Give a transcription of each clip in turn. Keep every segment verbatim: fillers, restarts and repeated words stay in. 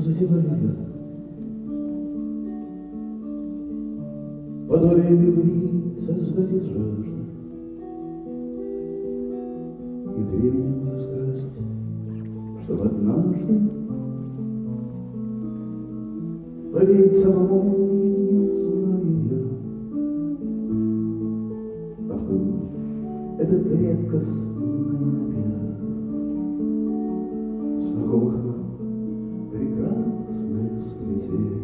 затевает подобие любви создать из жажды и временем раскрасить, чтоб однажды поверить самому не знаю я, откуда этот редкостный напев знакомых нам прекрасное сплетение.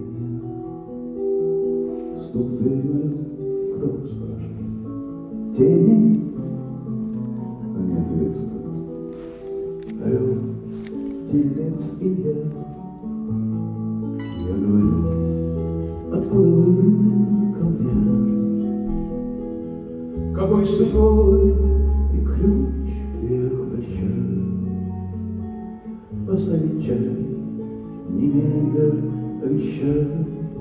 Стук в дверь мою, кто спрашивает? Тени? А не ответствует. Орел, телец и я. Я говорю, откуда вы ко мне? Какой сухой и ключ я прощаю. Поставить чай, немедля обещаю.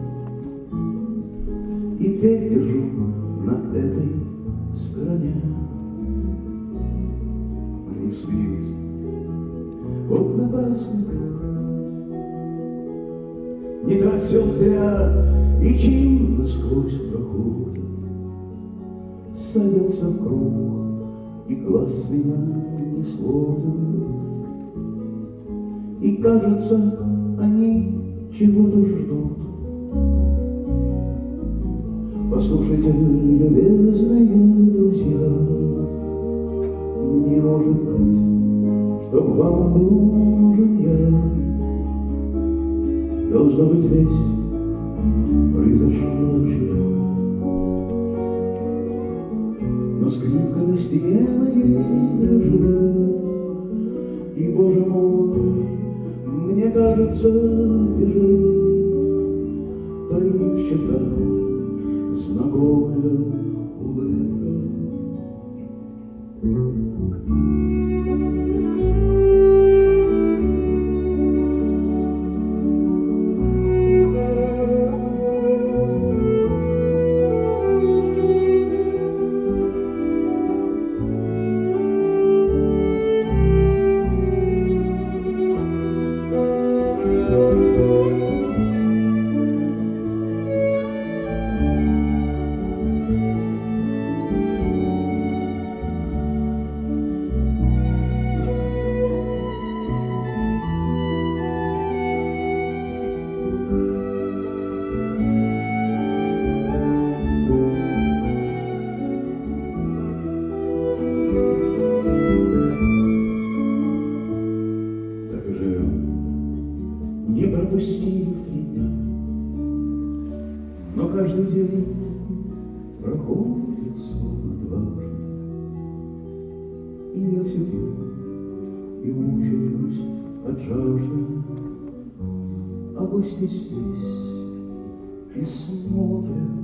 И дверь держу на этой стороне. Мы не смирились, вот напрасный труд. Не трать сил зря и чинно сквозь проход садятся в круг, и глаз меня не сводят. И кажется, они чего-то ждут. Послушайте, любезные друзья, не может быть, чтоб вам нужен я. Должно быть, здесь произошла ошибка. Но скрипка на стене моей дрожит, и, Боже мой, мне кажется, бежит по их щекам знакомая улыбка. Не пропустив ни дня, но каждый день проходит словно дважды, и я все пью и мучаюсь от жажды, а гости здесь и смотрят